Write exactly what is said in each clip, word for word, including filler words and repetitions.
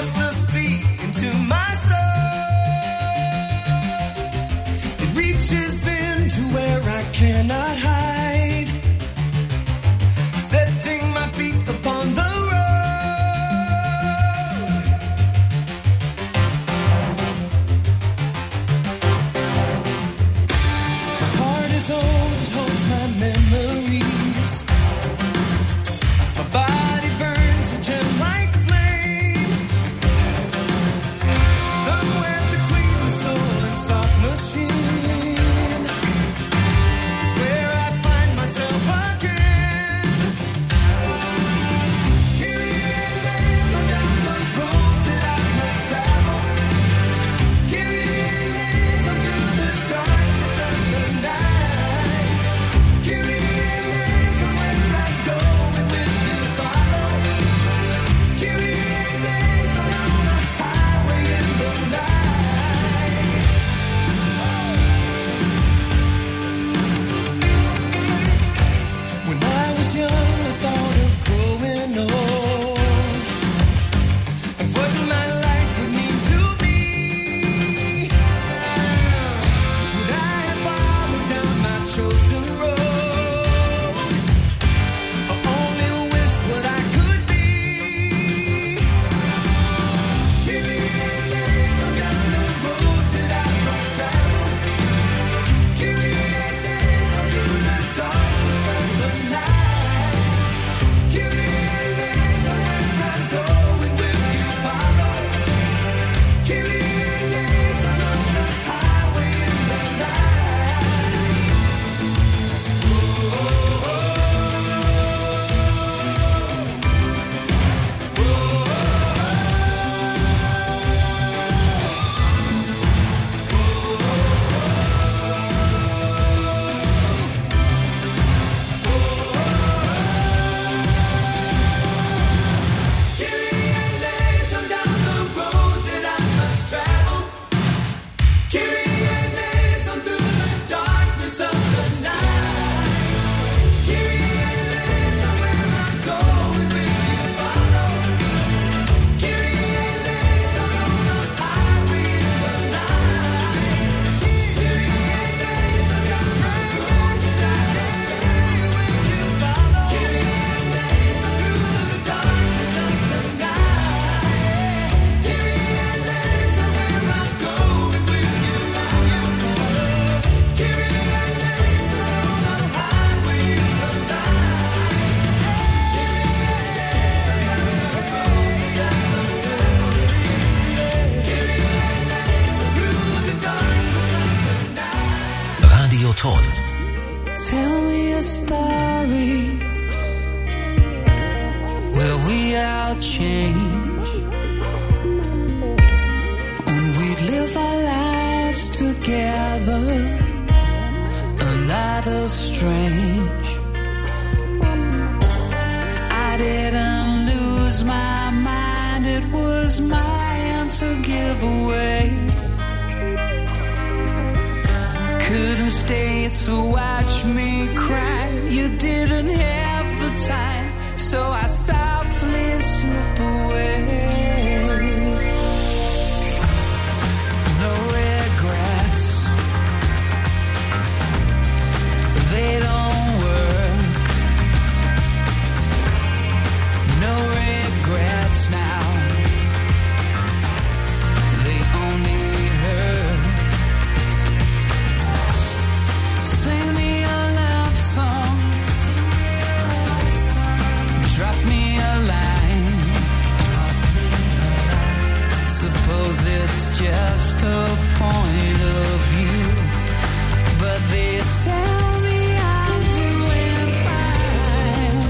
across the sea into my soul. It reaches into where I cannot hide, setting my feet upon the road. My heart is old, it holds my memories. My body burns a gem like flame, somewhere between the soul and soft machine is where I find myself again. Kyrie eleison, down the road that I must travel. Kyrie eleison, through the darkness of the night. Kyrie eleison, where I go and will you follow? Kyrie eleison, on the highway in the night. When I was young, I thought of growing old and what my life would mean to me. Would I have followed down my chosen road, or only wished what I could be? Kyrie eleison, down the road that I must travel. Kyrie eleison, through the darkness of the night. Kyrie eleison, where I go and will you follow? Kyrie eleison, on the highway in the night. Kyrie eleison, down the road that I must travel. Kyrie eleison, through the darkness of the night. Kyrie eleison, where I go and will you follow? Kyrie eleison, on the highway in the night. Kyrie eleison, down the road that I must travel. Will you follow? Kyrie eleison, through the darkness of the night. Kyrie eleison, where I go and will you follow? Kyrie eleison, on the highway in the night. Kyrie eleison, down the road that I must travel. Kyrie eleison, through the darkness of the night. Radio Ton. Tell me a story where we all change and we live our lives together, another strange. I didn't lose my mind, it was my answer giveaway. Couldn't stay to watch me cry. You didn't have the time, so I softly slip away. No regrets, they don't work. No regrets now, they only hurt. Sing me a love song, drop me a line. Suppose it's just a point of view, but they tell me I'm doing fine.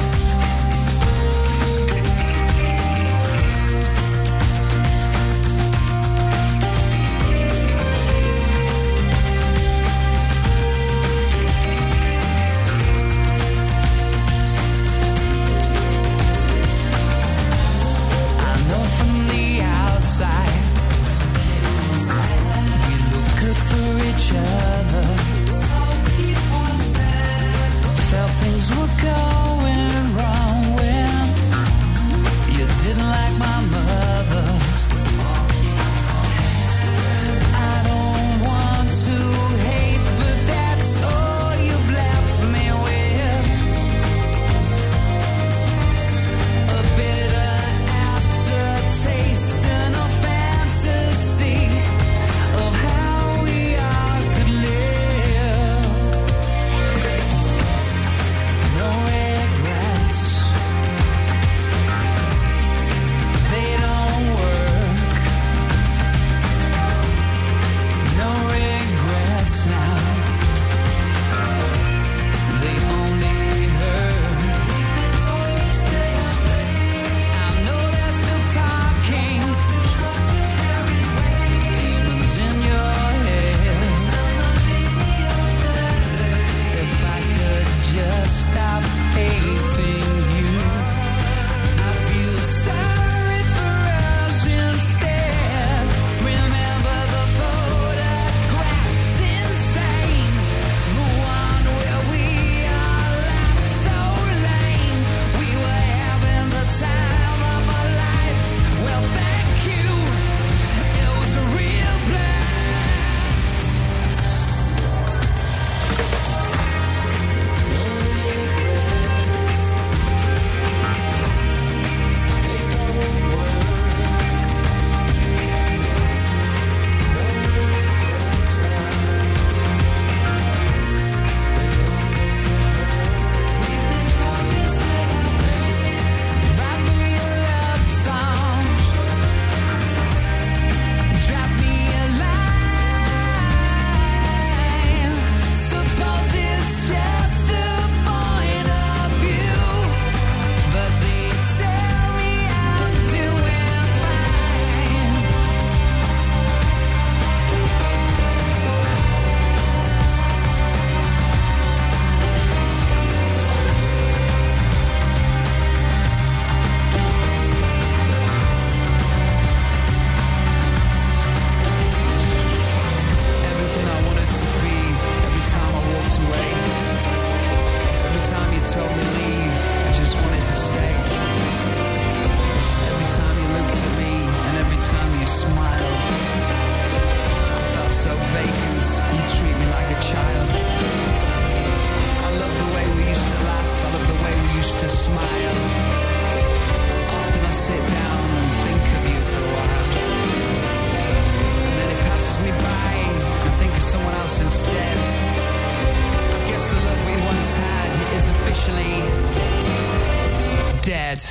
I know from the outside we look good for each other.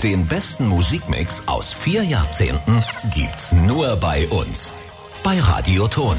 Den besten Musikmix aus vier Jahrzehnten gibt's nur bei uns. Bei Radioton.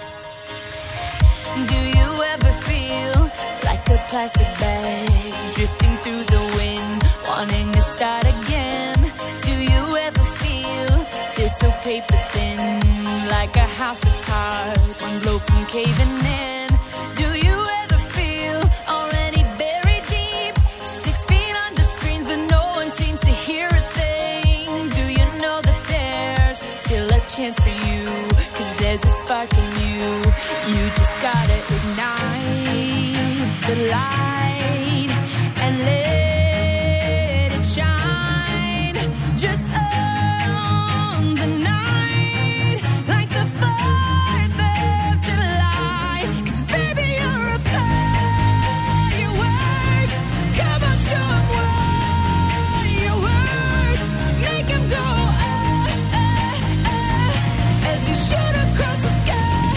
Do you ever feel like a plastic bag drifting through the wind, wanting to start again? Do you ever feel feel so paper thin, like a house of cards, one blow from caving in? Do you ever feel already buried deep, six feet under screens but no one seems to hear a thing? Do you know that there's still a chance for you, 'cause there's a spark in you, you just gotta ignite the light and let it shine, just on the night, like the fourth of July, 'cause baby you're a firework, come on show 'em what you work, make 'em go ah, ah, ah, as you shoot across the sky.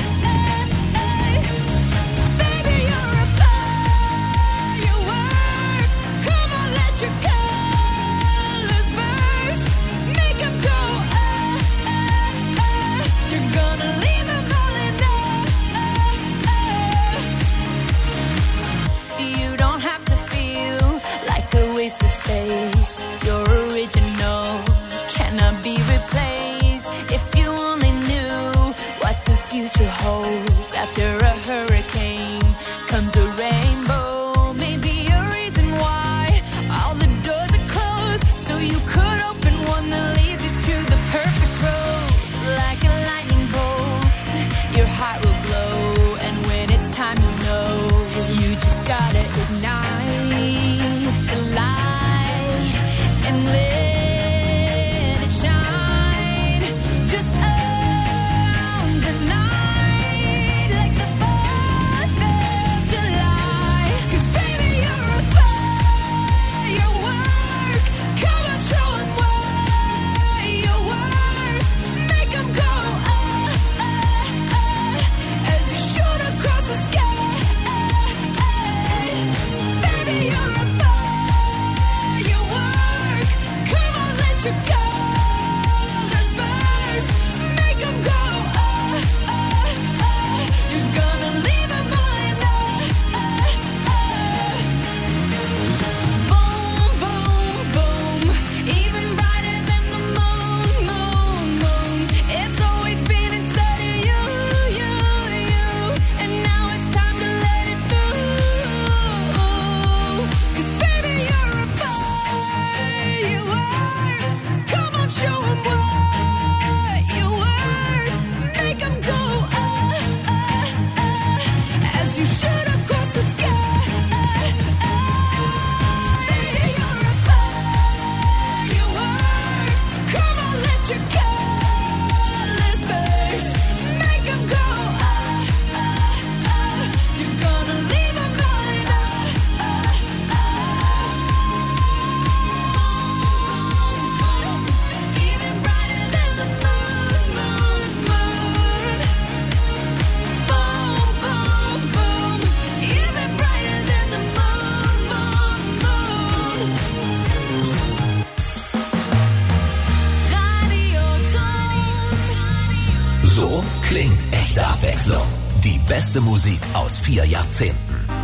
Baby you're a firework, come on let your colors burst, make 'em go ah, ah, ah, you're gonna leave 'em all in ah, ah. You don't have to feel like a wasted space, your original cannot be replaced. If you only knew what the future holds, after a hurricane comes a rainbow, maybe a reason why all the doors are closed, so you could open one that leads you to the perfect road. Like a lightning bolt, your heart will glow, and when it's time you know, you just gotta ignite the light and let it shine, just on the night, like the fourth of July, 'cause baby you're a firework, come on show 'em what you work, make 'em go ah, ah, ah, as you shoot across the sky. Baby you're a firework, come on let your colors burst, make 'em go ah, ah, ah, you're gonna leave 'em all in ah, ah, ah. Boom, boom, boom, even brighter than the moon, moon, moon. It's always been inside of you, you, you, and now it's time to let it through. 'Cause baby you're a firework, come on show 'em what you work, make 'em go ah, ah, ah, as you shoot across the sky. Baby you're a firework, come on let your colors burst, make 'em go ah, ah, ah, you're gonna leave 'em all in ah, ah, ah. Even brighter than the moon, moon, moon. Boom, boom, boom, even brighter than the moon, moon, moon. Radioton. So klingt echte Abwechslung. Die beste Musik aus vier Jahrzehnten.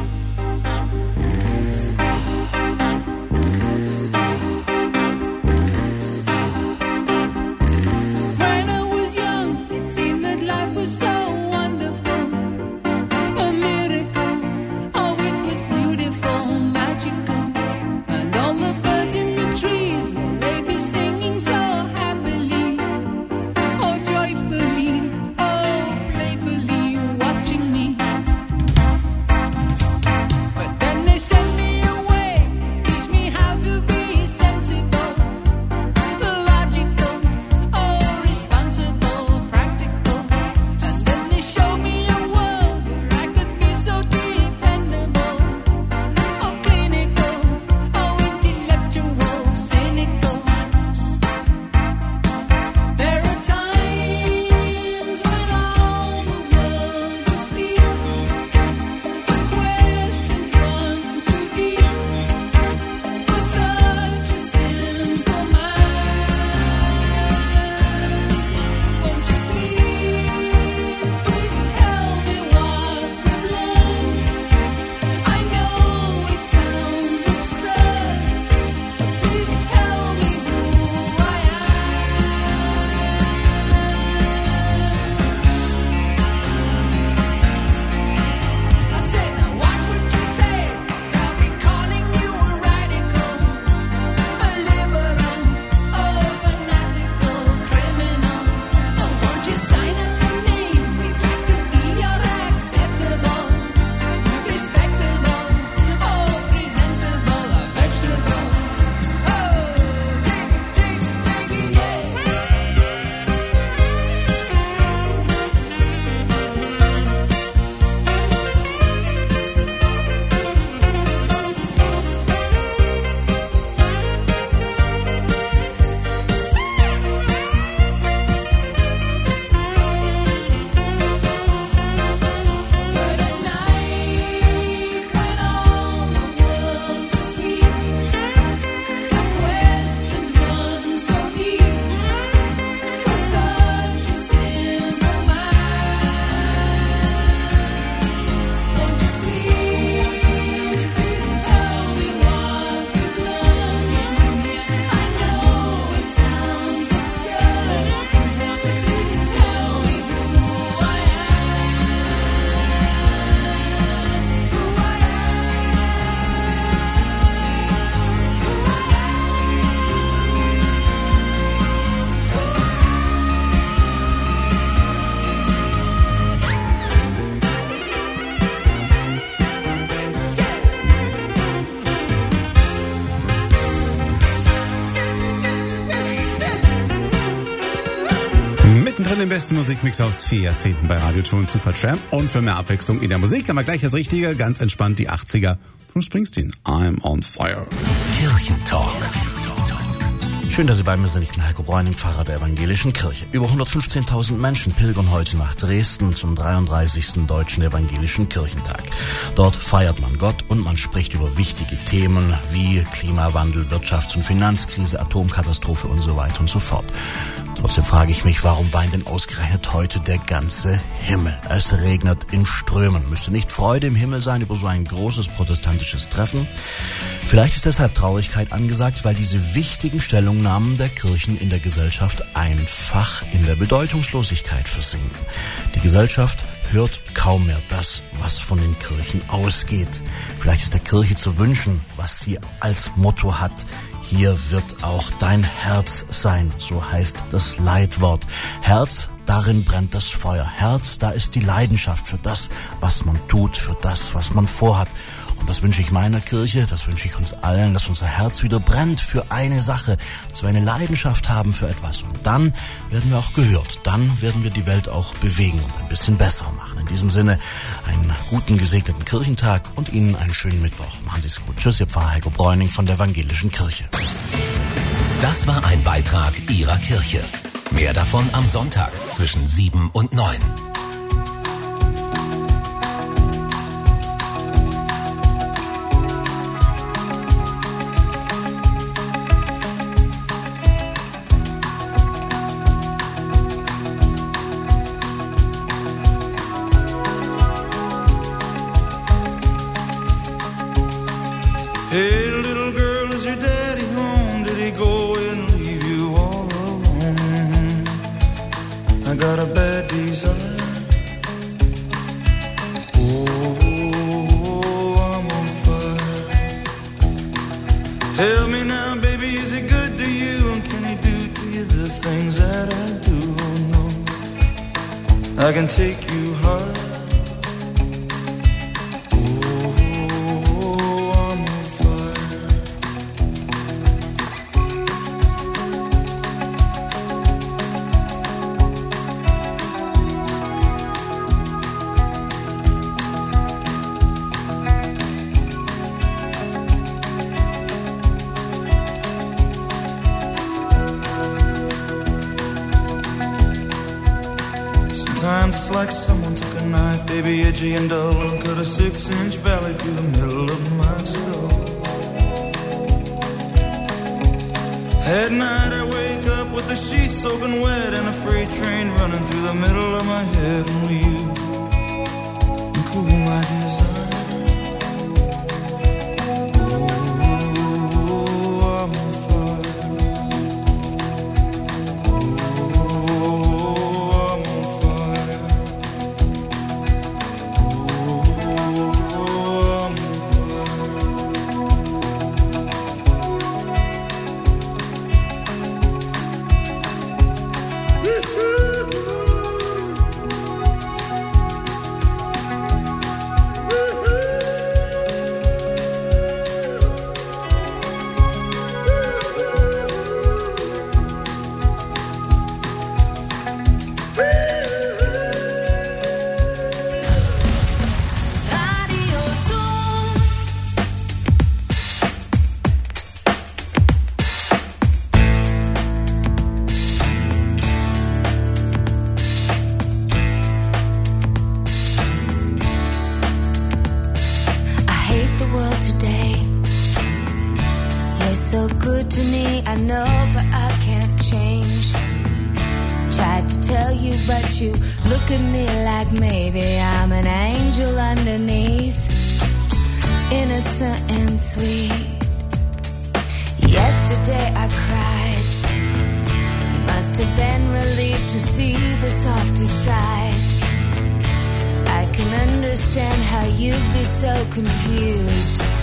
When I was young, it seemed that life was so wonderful, a miracle. Oh, it was beautiful, magical, and all the birds in the trees, well, they be singing so happily, oh joyfully, oh playfully, watching me. Mittendrin im besten Musikmix aus vier Jahrzehnten bei Radio Tour und Supertramp. Und für mehr Abwechslung in der Musik haben wir gleich das Richtige, ganz entspannt die achtziger. Bruce Springsteen, I'm on fire. Kirchentalk. Schön, dass Sie bei mir sind. Ich bin Heiko Bräuning, Pfarrer der Evangelischen Kirche. Über hundertfünfzehntausend Menschen pilgern heute nach Dresden zum dreiunddreißigsten Deutschen Evangelischen Kirchentag. Dort feiert man Gott und man spricht über wichtige Themen wie Klimawandel, Wirtschafts- und Finanzkrise, Atomkatastrophe und so weiter und so fort. Trotzdem frage ich mich, warum weint denn ausgerechnet heute der ganze Himmel? Es regnet in Strömen. Müsste nicht Freude im Himmel sein über so ein großes protestantisches Treffen? Vielleicht ist deshalb Traurigkeit angesagt, weil diese wichtigen Stellungnahmen der Kirchen in der Gesellschaft einfach in der Bedeutungslosigkeit versinken. Die Gesellschaft hört kaum mehr das, was von den Kirchen ausgeht. Vielleicht ist der Kirche zu wünschen, was sie als Motto hat: Hier wird auch dein Herz sein, so heißt das Leitwort. Herz, darin brennt das Feuer. Herz, da ist die Leidenschaft für das, was man tut, für das, was man vorhat. Und das wünsche ich meiner Kirche, das wünsche ich uns allen, dass unser Herz wieder brennt für eine Sache, dass wir eine Leidenschaft haben für etwas. Und dann werden wir auch gehört, dann werden wir die Welt auch bewegen und ein bisschen besser machen. In diesem Sinne einen guten, gesegneten Kirchentag und Ihnen einen schönen Mittwoch. Machen Sie es gut. Tschüss, Ihr Pfarrer Heiko Bräuning von der Evangelischen Kirche. Das war ein Beitrag Ihrer Kirche. Mehr davon am Sonntag zwischen sieben und neun. Hey, little girl, is your daddy home? Did he go and leave you all alone? I got a bad desire. Oh, I'm on fire. Tell me now, baby, is he good to you? And can he do to you the things that I do? Oh, no, I can take you high. Sometimes it's like someone took a knife, baby, edgy and dull, and cut a six-inch valley through the middle of my skull. At night I wake up with the sheets soaking wet and a freight train running through the middle of my head. Only you can cool my desire. So good to me, I know, but I can't change. Tried to tell you, but you look at me like maybe I'm an angel underneath, innocent and sweet. Yesterday I cried. You must have been relieved to see the softer side. I can understand how you'd be so confused.